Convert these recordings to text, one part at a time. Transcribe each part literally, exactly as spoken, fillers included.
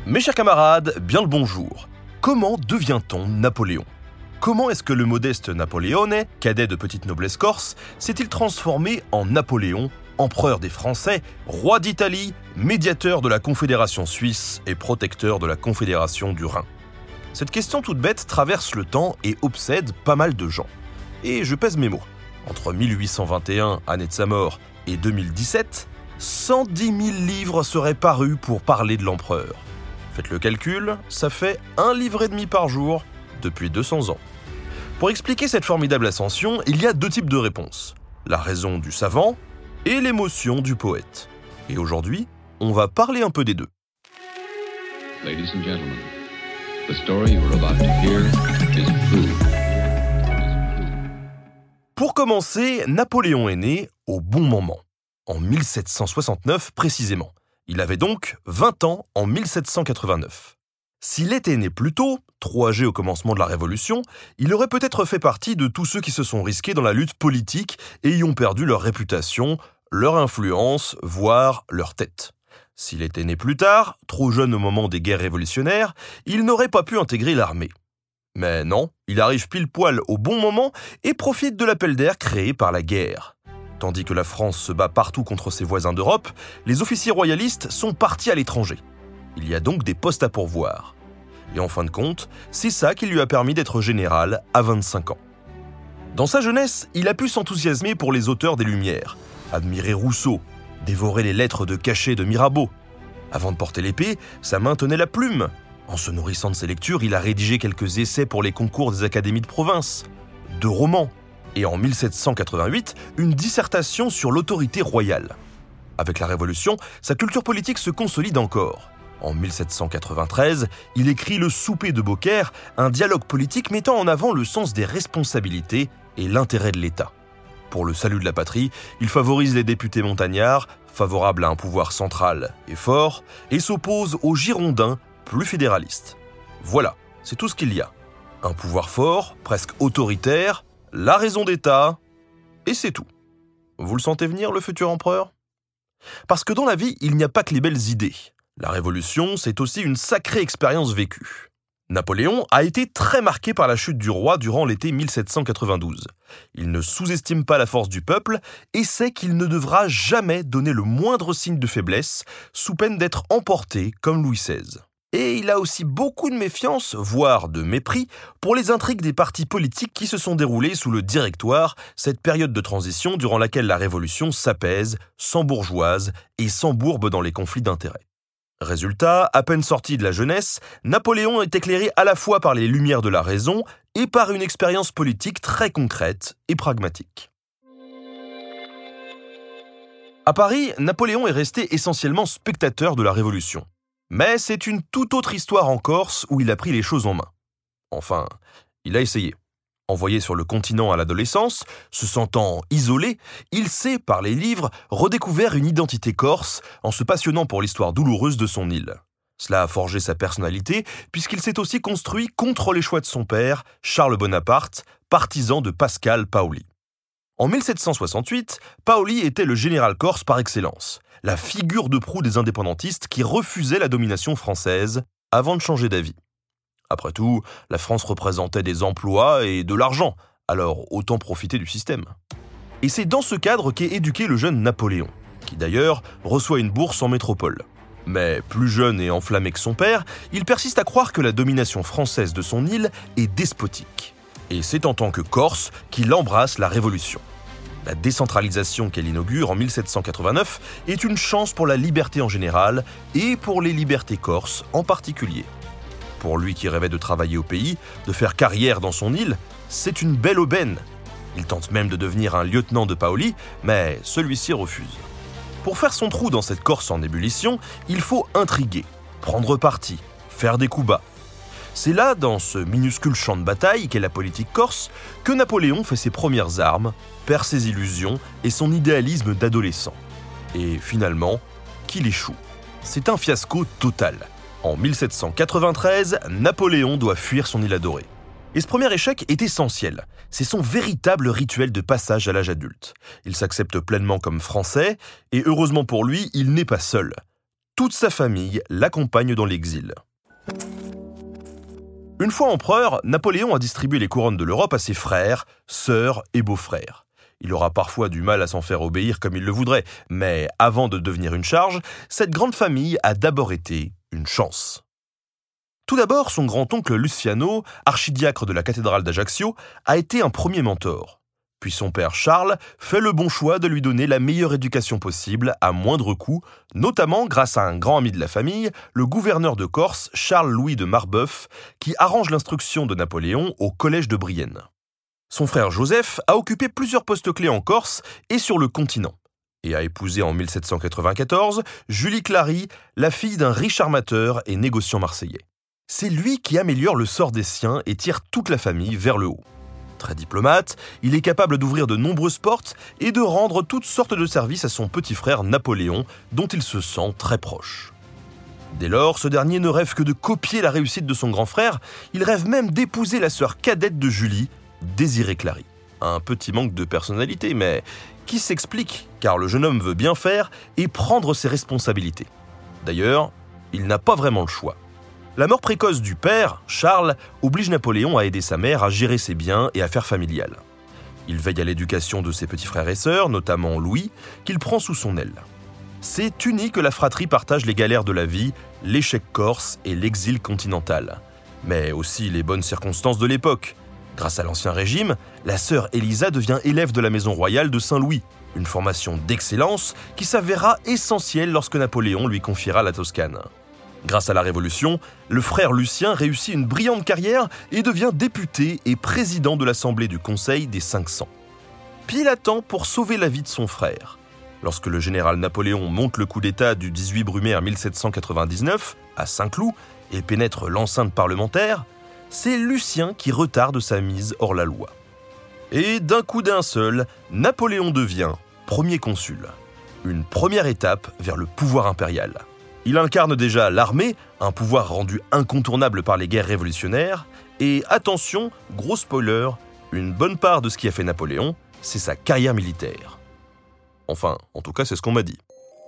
Mes chers camarades, bien le bonjour. Comment devient-on Napoléon ? Comment est-ce que le modeste Napoleone, cadet de petite noblesse corse, s'est-il transformé en Napoléon, empereur des Français, roi d'Italie, médiateur de la Confédération suisse et protecteur de la Confédération du Rhin ? Cette question toute bête traverse le temps et obsède pas mal de gens. Et je pèse mes mots. Entre mille huit cent vingt et un, année de sa mort, et deux mille dix-sept, cent dix mille livres seraient parus pour parler de l'empereur. Faites le calcul, ça fait un livre et demi par jour depuis deux cents ans. Pour expliquer cette formidable ascension, il y a deux types de réponses. La raison du savant et l'émotion du poète. Et aujourd'hui, on va parler un peu des deux. Ladies and gentlemen, the story you're about to hear is true. Pour commencer, Napoléon est né au bon moment, en mille sept cent soixante-neuf précisément. Il avait donc vingt ans en mille sept cent quatre-vingt-neuf. S'il était né plus tôt, trop âgé au commencement de la Révolution, il aurait peut-être fait partie de tous ceux qui se sont risqués dans la lutte politique et y ont perdu leur réputation, leur influence, voire leur tête. S'il était né plus tard, trop jeune au moment des guerres révolutionnaires, il n'aurait pas pu intégrer l'armée. Mais non, il arrive pile poil au bon moment et profite de l'appel d'air créé par la guerre. Tandis que la France se bat partout contre ses voisins d'Europe, les officiers royalistes sont partis à l'étranger. Il y a donc des postes à pourvoir. Et en fin de compte, c'est ça qui lui a permis d'être général à vingt-cinq ans. Dans sa jeunesse, il a pu s'enthousiasmer pour les auteurs des Lumières, admirer Rousseau, dévorer les lettres de cachet de Mirabeau. Avant de porter l'épée, sa main tenait la plume. En se nourrissant de ses lectures, il a rédigé quelques essais pour les concours des académies de province, deux romans, et en mille sept cent quatre-vingt-huit, une dissertation sur l'autorité royale. Avec la Révolution, sa culture politique se consolide encore. En mille sept cent quatre-vingt-treize, il écrit Le Souper de Beaucaire, un dialogue politique mettant en avant le sens des responsabilités et l'intérêt de l'État. Pour le salut de la patrie, il favorise les députés montagnards, favorables à un pouvoir central et fort, et s'oppose aux Girondins, plus fédéralistes. Voilà, c'est tout ce qu'il y a. Un pouvoir fort, presque autoritaire, la raison d'État, et c'est tout. Vous le sentez venir, le futur empereur ? Parce que dans la vie, il n'y a pas que les belles idées. La Révolution, c'est aussi une sacrée expérience vécue. Napoléon a été très marqué par la chute du roi durant l'été mille sept cent quatre-vingt-douze. Il ne sous-estime pas la force du peuple et sait qu'il ne devra jamais donner le moindre signe de faiblesse, sous peine d'être emporté comme Louis seize. Et il a aussi beaucoup de méfiance, voire de mépris, pour les intrigues des partis politiques qui se sont déroulées sous le Directoire, cette période de transition durant laquelle la Révolution s'apaise, s'embourgeoise et s'embourbe dans les conflits d'intérêts. Résultat, à peine sorti de la jeunesse, Napoléon est éclairé à la fois par les lumières de la raison et par une expérience politique très concrète et pragmatique. À Paris, Napoléon est resté essentiellement spectateur de la Révolution. Mais c'est une toute autre histoire en Corse où il a pris les choses en main. Enfin, il a essayé. Envoyé sur le continent à l'adolescence, se sentant isolé, il s'est, par les livres, redécouvert une identité corse en se passionnant pour l'histoire douloureuse de son île. Cela a forgé sa personnalité puisqu'il s'est aussi construit contre les choix de son père, Charles Bonaparte, partisan de Pascal Paoli. En mille sept cent soixante-huit, Paoli était le général corse par excellence, la figure de proue des indépendantistes qui refusaient la domination française avant de changer d'avis. Après tout, la France représentait des emplois et de l'argent, alors autant profiter du système. Et c'est dans ce cadre qu'est éduqué le jeune Napoléon, qui d'ailleurs reçoit une bourse en métropole. Mais plus jeune et enflammé que son père, il persiste à croire que la domination française de son île est despotique. Et c'est en tant que Corse qu'il embrasse la Révolution. La décentralisation qu'elle inaugure en mille sept cent quatre-vingt-neuf est une chance pour la liberté en général et pour les libertés corses en particulier. Pour lui qui rêvait de travailler au pays, de faire carrière dans son île, c'est une belle aubaine. Il tente même de devenir un lieutenant de Paoli, mais celui-ci refuse. Pour faire son trou dans cette Corse en ébullition, il faut intriguer, prendre parti, faire des coups bas. C'est là, dans ce minuscule champ de bataille qu'est la politique corse, que Napoléon fait ses premières armes, perd ses illusions et son idéalisme d'adolescent. Et finalement, qu'il échoue. C'est un fiasco total. En mille sept cent quatre-vingt-treize, Napoléon doit fuir son île adorée. Et ce premier échec est essentiel. C'est son véritable rituel de passage à l'âge adulte. Il s'accepte pleinement comme français, et heureusement pour lui, il n'est pas seul. toute sa famille l'accompagne dans l'exil. Une fois empereur, Napoléon a distribué les couronnes de l'Europe à ses frères, sœurs et beaux-frères. Il aura parfois du mal à s'en faire obéir comme il le voudrait, mais avant de devenir une charge, cette grande famille a d'abord été une chance. Tout d'abord, son grand-oncle Luciano, archidiacre de la cathédrale d'Ajaccio, a été un premier mentor. Puis son père Charles fait le bon choix de lui donner la meilleure éducation possible à moindre coût, notamment grâce à un grand ami de la famille, le gouverneur de Corse, Charles-Louis de Marbeuf, qui arrange l'instruction de Napoléon au collège de Brienne. Son frère Joseph a occupé plusieurs postes clés en Corse et sur le continent, et a épousé en mille sept cent quatre-vingt-quatorze Julie Clary, la fille d'un riche armateur et négociant marseillais. C'est lui qui améliore le sort des siens et tire toute la famille vers le haut. Très diplomate, il est capable d'ouvrir de nombreuses portes et de rendre toutes sortes de services à son petit frère Napoléon, dont il se sent très proche. Dès lors, ce dernier ne rêve que de copier la réussite de son grand frère, il rêve même d'épouser la sœur cadette de Julie, Désirée Clary. Un petit manque de personnalité, mais qui s'explique, car le jeune homme veut bien faire et prendre ses responsabilités. D'ailleurs, il n'a pas vraiment le choix. La mort précoce du père, Charles, oblige Napoléon à aider sa mère à gérer ses biens et affaires familiales. Il veille à l'éducation de ses petits frères et sœurs, notamment Louis, qu'il prend sous son aile. C'est uni que la fratrie partage les galères de la vie, l'échec corse et l'exil continental, mais aussi les bonnes circonstances de l'époque. Grâce à l'Ancien Régime, la sœur Élisa devient élève de la maison royale de Saint-Louis, une formation d'excellence qui s'avéra essentielle lorsque Napoléon lui confiera la Toscane. Grâce à la Révolution, le frère Lucien réussit une brillante carrière et devient député et président de l'Assemblée du Conseil des cinq cents. Pile à temps pour sauver la vie de son frère. Lorsque le général Napoléon monte le coup d'État du dix-huit Brumaire mille sept cent quatre-vingt-dix-neuf à Saint-Cloud et pénètre l'enceinte parlementaire, c'est Lucien qui retarde sa mise hors la loi. Et d'un coup d'un seul, Napoléon devient premier consul. Une première étape vers le pouvoir impérial. Il incarne déjà l'armée, un pouvoir rendu incontournable par les guerres révolutionnaires, et attention, gros spoiler, une bonne part de ce qui a fait Napoléon, c'est sa carrière militaire. Enfin, en tout cas, c'est ce qu'on m'a dit.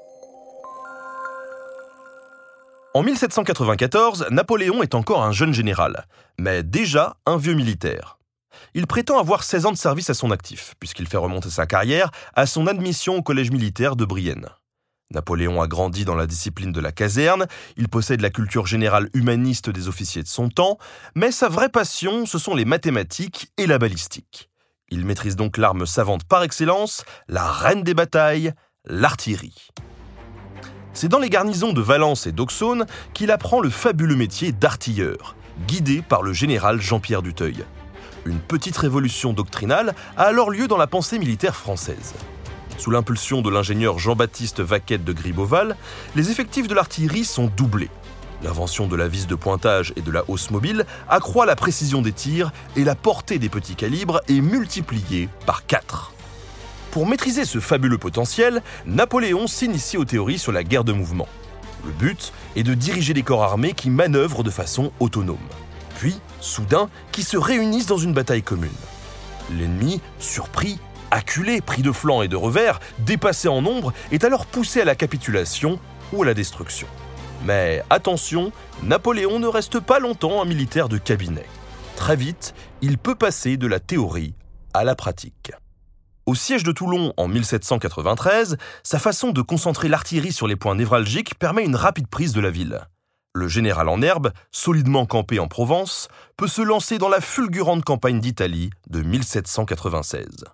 En mille sept cent quatre-vingt-quatorze, Napoléon est encore un jeune général, mais déjà un vieux militaire. Il prétend avoir seize ans de service à son actif, puisqu'il fait remonter sa carrière à son admission au collège militaire de Brienne. Napoléon a grandi dans la discipline de la caserne, il possède la culture générale humaniste des officiers de son temps, mais sa vraie passion, ce sont les mathématiques et la balistique. Il maîtrise donc l'arme savante par excellence, la reine des batailles, l'artillerie. C'est dans les garnisons de Valence et d'Auxonne qu'il apprend le fabuleux métier d'artilleur, guidé par le général Jean-Pierre Duteuil. Une petite révolution doctrinale a alors lieu dans la pensée militaire française. Sous l'impulsion de l'ingénieur Jean-Baptiste Vaquette de Gribeauval, les effectifs de l'artillerie sont doublés. L'invention de la vis de pointage et de la hausse mobile accroît la précision des tirs et la portée des petits calibres est multipliée par quatre. Pour maîtriser ce fabuleux potentiel, Napoléon s'initie aux théories sur la guerre de mouvement. Le but est de diriger des corps armés qui manœuvrent de façon autonome. Puis, soudain, qui se réunissent dans une bataille commune. L'ennemi, surpris, acculé, pris de flanc et de revers, dépassé en nombre, est alors poussé à la capitulation ou à la destruction. Mais attention, Napoléon ne reste pas longtemps un militaire de cabinet. Très vite, il peut passer de la théorie à la pratique. Au siège de Toulon en mille sept cent quatre-vingt-treize, sa façon de concentrer l'artillerie sur les points névralgiques permet une rapide prise de la ville. Le général en herbe, solidement campé en Provence, peut se lancer dans la fulgurante campagne d'Italie de mille sept cent quatre-vingt-seize.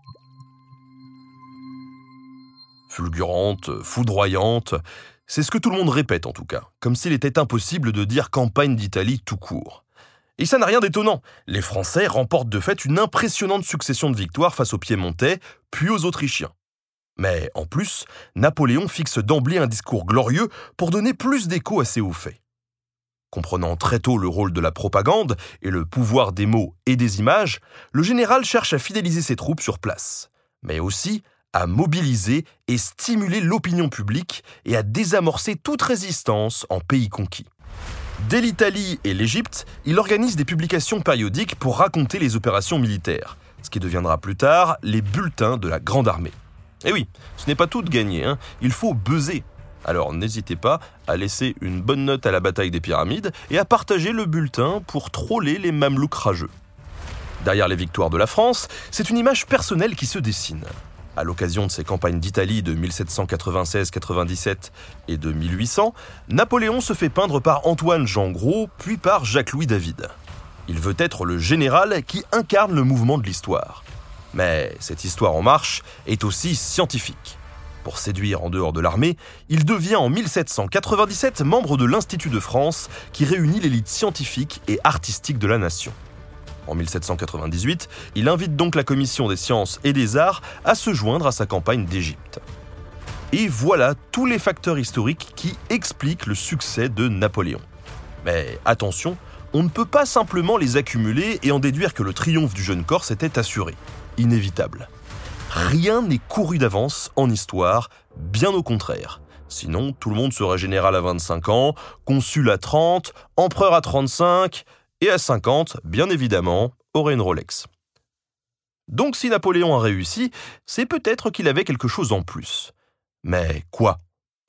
Fulgurante, foudroyante, c'est ce que tout le monde répète en tout cas, comme s'il était impossible de dire campagne d'Italie tout court. Et ça n'a rien d'étonnant, les Français remportent de fait une impressionnante succession de victoires face aux Piémontais, puis aux Autrichiens. Mais en plus, Napoléon fixe d'emblée un discours glorieux pour donner plus d'écho à ses hauts faits. Comprenant très tôt le rôle de la propagande et le pouvoir des mots et des images, le général cherche à fidéliser ses troupes sur place, mais aussi à mobiliser et stimuler l'opinion publique et à désamorcer toute résistance en pays conquis. Dès l'Italie et l'Égypte, il organise des publications périodiques pour raconter les opérations militaires, ce qui deviendra plus tard les bulletins de la Grande Armée. Et oui, ce n'est pas tout de gagné, hein. Il faut buzzer. Alors n'hésitez pas à laisser une bonne note à la bataille des pyramides et à partager le bulletin pour troller les Mamelouks rageux. Derrière les victoires de la France, c'est une image personnelle qui se dessine. À l'occasion de ses campagnes d'Italie de mille sept cent quatre-vingt-seize quatre-vingt-dix-sept et de mille huit cents, Napoléon se fait peindre par Antoine Jean Gros, puis par Jacques-Louis David. Il veut être le général qui incarne le mouvement de l'histoire. Mais cette histoire en marche est aussi scientifique. Pour séduire en dehors de l'armée, il devient en mille sept cent quatre-vingt-dix-sept membre de l'Institut de France qui réunit l'élite scientifique et artistique de la nation. En mille sept cent quatre-vingt-dix-huit, il invite donc la Commission des sciences et des arts à se joindre à sa campagne d'Égypte. Et voilà tous les facteurs historiques qui expliquent le succès de Napoléon. Mais attention, on ne peut pas simplement les accumuler et en déduire que le triomphe du jeune Corse était assuré. Inévitable. Rien n'est couru d'avance en histoire, bien au contraire. Sinon, tout le monde serait général à vingt-cinq ans, consul à trente, empereur à trente-cinq... et à cinquante, bien évidemment, aurait une Rolex. Donc si Napoléon a réussi, c'est peut-être qu'il avait quelque chose en plus. Mais quoi ?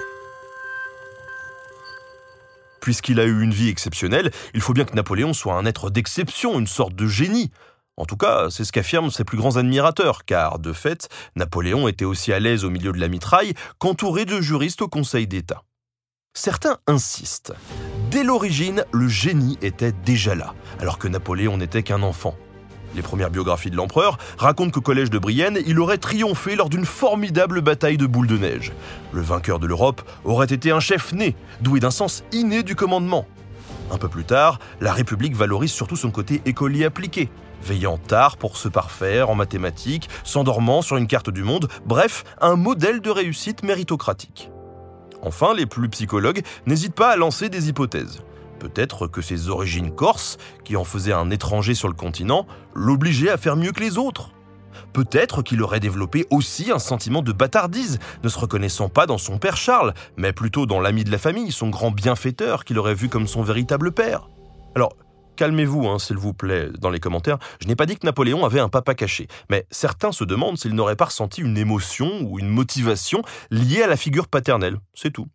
Puisqu'il a eu une vie exceptionnelle, il faut bien que Napoléon soit un être d'exception, une sorte de génie. En tout cas, c'est ce qu'affirment ses plus grands admirateurs, car, de fait, Napoléon était aussi à l'aise au milieu de la mitraille qu'entouré de juristes au Conseil d'État. Certains insistent. Dès l'origine, le génie était déjà là, alors que Napoléon n'était qu'un enfant. Les premières biographies de l'empereur racontent qu'au collège de Brienne, il aurait triomphé lors d'une formidable bataille de boules de neige. Le vainqueur de l'Europe aurait été un chef né, doué d'un sens inné du commandement. Un peu plus tard, la République valorise surtout son côté écolier appliqué, veillant tard pour se parfaire en mathématiques, s'endormant sur une carte du monde, bref, un modèle de réussite méritocratique. Enfin, les plus psychologues n'hésitent pas à lancer des hypothèses. Peut-être que ses origines corses, qui en faisaient un étranger sur le continent, l'obligeaient à faire mieux que les autres. Peut-être qu'il aurait développé aussi un sentiment de bâtardise, ne se reconnaissant pas dans son père Charles, mais plutôt dans l'ami de la famille, son grand bienfaiteur qu'il aurait vu comme son véritable père. Alors, calmez-vous, hein, s'il vous plaît, dans les commentaires. Je n'ai pas dit que Napoléon avait un papa caché, mais certains se demandent s'il n'aurait pas ressenti une émotion ou une motivation liée à la figure paternelle. C'est tout.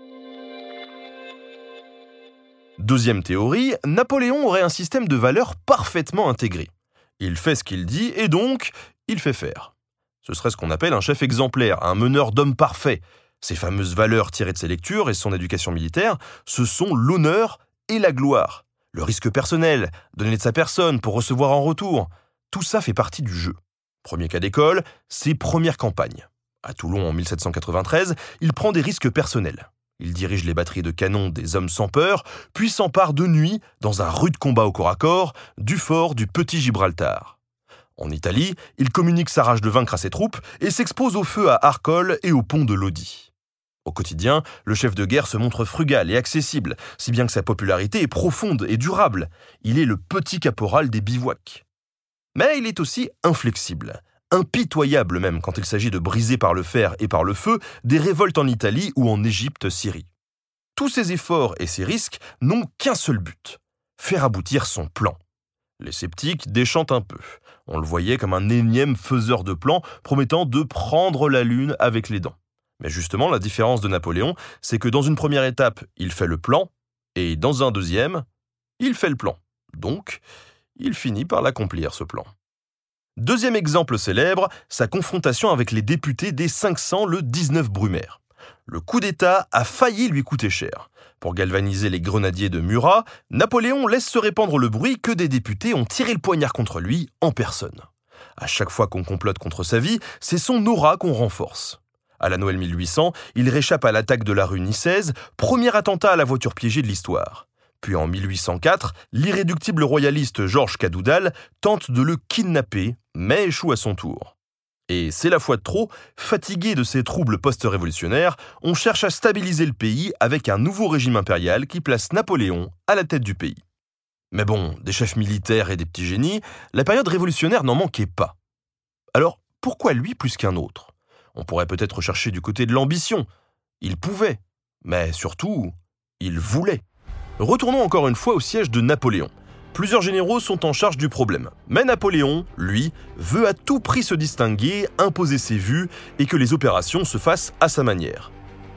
Deuxième théorie, Napoléon aurait un système de valeurs parfaitement intégré. Il fait ce qu'il dit et donc, il fait faire. Ce serait ce qu'on appelle un chef exemplaire, un meneur d'hommes parfait. Ces fameuses valeurs tirées de ses lectures et son éducation militaire, ce sont l'honneur et la gloire. Le risque personnel, donner de sa personne pour recevoir en retour, tout ça fait partie du jeu. Premier cas d'école, ses premières campagnes. À Toulon en mille sept cent quatre-vingt-treize, il prend des risques personnels. Il dirige les batteries de canons des hommes sans peur, puis s'empare de nuit, dans un rude combat au corps à corps, du fort du Petit Gibraltar. En Italie, il communique sa rage de vaincre à ses troupes et s'expose au feu à Arcole et au pont de Lodi. Au quotidien, le chef de guerre se montre frugal et accessible, si bien que sa popularité est profonde et durable. Il est le petit caporal des bivouacs. Mais il est aussi inflexible, impitoyable même quand il s'agit de briser par le fer et par le feu des révoltes en Italie ou en Égypte, Syrie. Tous ces efforts et ces risques n'ont qu'un seul but, faire aboutir son plan. Les sceptiques déchantent un peu. On le voyait comme un énième faiseur de plans promettant de prendre la lune avec les dents. Mais justement, la différence de Napoléon, c'est que dans une première étape, il fait le plan, et dans un deuxième, il fait le plan. Donc, il finit par l'accomplir, ce plan. Deuxième exemple célèbre, sa confrontation avec les députés des cinq cents le dix-neuf Brumaire. Le coup d'État a failli lui coûter cher. Pour galvaniser les grenadiers de Murat, Napoléon laisse se répandre le bruit que des députés ont tiré le poignard contre lui en personne. À chaque fois qu'on complote contre sa vie, c'est son aura qu'on renforce. À la Noël mille huit cents, il réchappe à l'attaque de la rue Nicaise, premier attentat à la voiture piégée de l'histoire. Puis en mille huit cent quatre, l'irréductible royaliste Georges Cadoudal tente de le kidnapper, mais échoue à son tour. Et c'est la fois de trop, fatigué de ces troubles post-révolutionnaires, on cherche à stabiliser le pays avec un nouveau régime impérial qui place Napoléon à la tête du pays. Mais bon, des chefs militaires et des petits génies, la période révolutionnaire n'en manquait pas. Alors, pourquoi lui plus qu'un autre ? On pourrait peut-être chercher du côté de l'ambition. Il pouvait, mais surtout, il voulait. Retournons encore une fois au siège de Napoléon. Plusieurs généraux sont en charge du problème. Mais Napoléon, lui, veut à tout prix se distinguer, imposer ses vues et que les opérations se fassent à sa manière.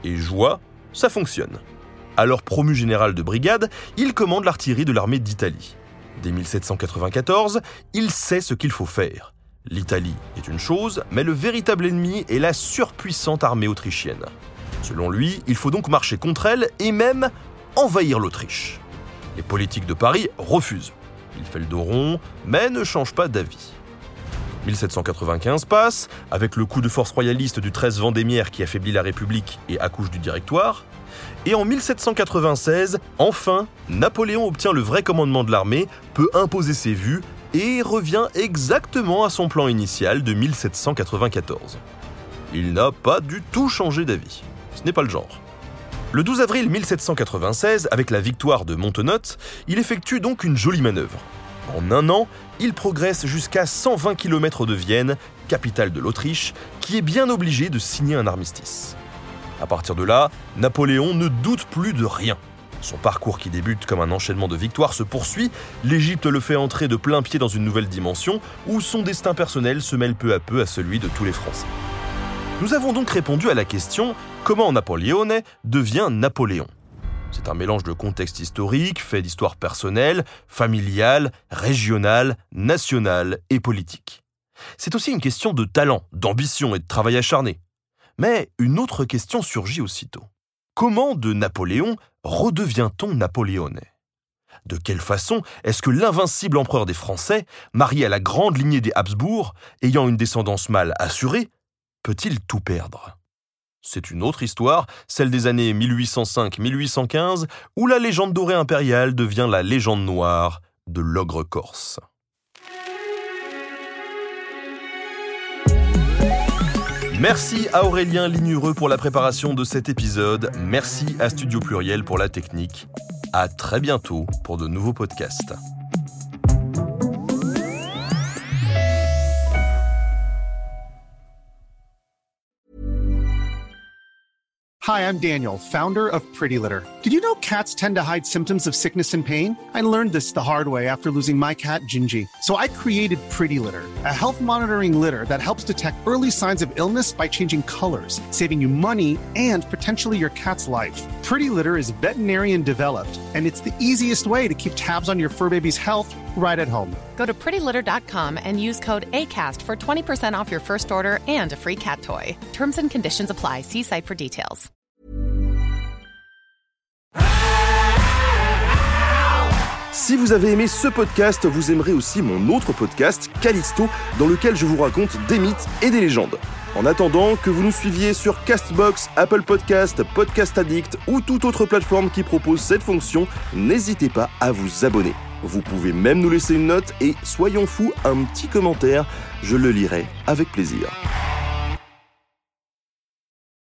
Et joie, ça fonctionne. Alors promu général de brigade, il commande l'artillerie de l'armée d'Italie. Dès mille sept cent quatre-vingt-quatorze, il sait ce qu'il faut faire. L'Italie est une chose, mais le véritable ennemi est la surpuissante armée autrichienne. Selon lui, il faut donc marcher contre elle et même envahir l'Autriche. Les politiques de Paris refusent. Il fait le dos rond, mais ne change pas d'avis. mille sept cent quatre-vingt-quinze passe, avec le coup de force royaliste du treize Vendémiaire qui affaiblit la République et accouche du Directoire. Et en mille sept cent quatre-vingt-seize, enfin, Napoléon obtient le vrai commandement de l'armée, peut imposer ses vues et revient exactement à son plan initial de mille sept cent quatre-vingt-quatorze. Il n'a pas du tout changé d'avis. Ce n'est pas le genre. Le douze avril mille sept cent quatre-vingt-seize, avec la victoire de Montenotte, il effectue donc une jolie manœuvre. En un an, il progresse jusqu'à cent vingt kilomètres de Vienne, capitale de l'Autriche, qui est bien obligée de signer un armistice. À partir de là, Napoléon ne doute plus de rien. Son parcours qui débute comme un enchaînement de victoires se poursuit, l'Égypte le fait entrer de plein pied dans une nouvelle dimension où son destin personnel se mêle peu à peu à celui de tous les Français. Nous avons donc répondu à la question « Comment Napoleone devient Napoléon ?» C'est un mélange de contexte historique, fait d'histoire personnelle, familiale, régionale, nationale et politique. C'est aussi une question de talent, d'ambition et de travail acharné. Mais une autre question surgit aussitôt. Comment de Napoléon redevient-on napoléonais ? De quelle façon est-ce que l'invincible empereur des Français, marié à la grande lignée des Habsbourg, ayant une descendance mâle assurée, peut-il tout perdre ? C'est une autre histoire, celle des années mille huit cent cinq à mille huit cent quinze, où la légende dorée impériale devient la légende noire de l'ogre corse. Merci à Aurélien Lignureux pour la préparation de cet épisode. Merci à Studio Pluriel pour la technique. À très bientôt pour de nouveaux podcasts. Hi, I'm Daniel, founder of Pretty Litter. Did you know cats tend to hide symptoms of sickness and pain? I learned this the hard way after losing my cat, Gingy. So I created Pretty Litter, a health monitoring litter that helps detect early signs of illness by changing colors, saving you money and potentially your cat's life. Pretty Litter is veterinarian developed, and it's the easiest way to keep tabs on your fur baby's health right at home. Go to pretty litter dot com and use code ACAST for twenty percent off your first order and a free cat toy. Terms and conditions apply. See site for details. Si vous avez aimé ce podcast, vous aimerez aussi mon autre podcast, Callisto, dans lequel je vous raconte des mythes et des légendes. En attendant que vous nous suiviez sur Castbox, Apple Podcast, Podcast Addict ou toute autre plateforme qui propose cette fonction, n'hésitez pas à vous abonner. Vous pouvez même nous laisser une note et, soyons fous, un petit commentaire, je le lirai avec plaisir.